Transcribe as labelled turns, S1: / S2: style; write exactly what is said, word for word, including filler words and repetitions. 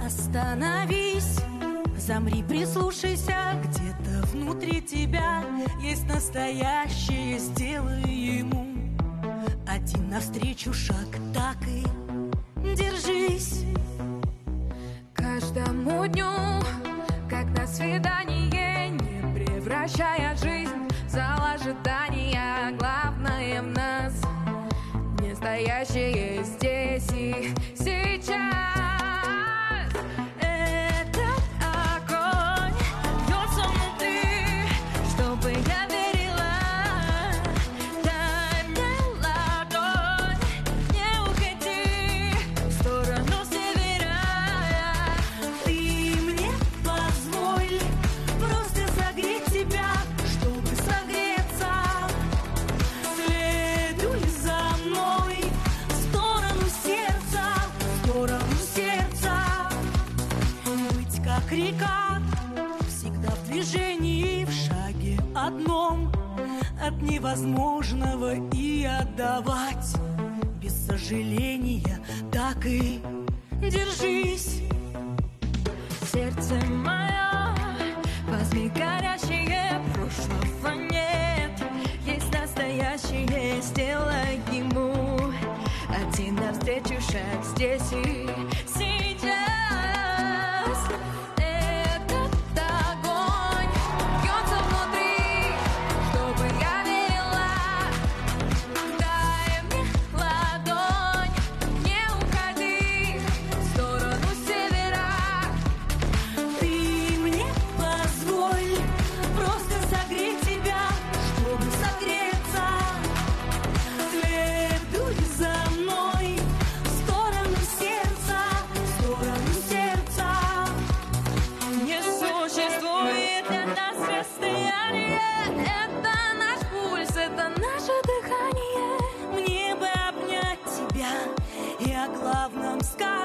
S1: Остановись, замри, прислушайся. Где-то внутри тебя есть настоящее. Сделай ему один навстречу шаг, так и держись.
S2: Каждому дню, как на свидание, не превращая жизнь в зал ожидания. Главное в нас настоящее здесь и сейчас. Этот огонь бьется внутри, чтобы я верила. Дай мне ладонь, не уходи в сторону севера.
S1: Ты мне позволь просто согреть тебя, чтобы согреться. Следуй за мной в сторону сердца, в сторону сердца. Быть как река, всегда в движении, в шаге одном от невозможного и отдавать без сожаления, так и держись.
S2: Сердце мое, возьми горящее, прошлого нет, есть настоящее, сделай ему один навстречу шаг здесь и сейчас. Этот огонь бьется внутри, чтобы я верила. Дай мне ладонь, не уходи в сторону севера.
S1: Ты мне позволь просто согреть тебя, чтобы согреться. Следуй за мной в сторону сердца, в сторону сердца.
S2: Не существует для нас расстояния. Это наш пульс, это наше дыхание.
S1: Мне бы обнять тебя и о главном сказать.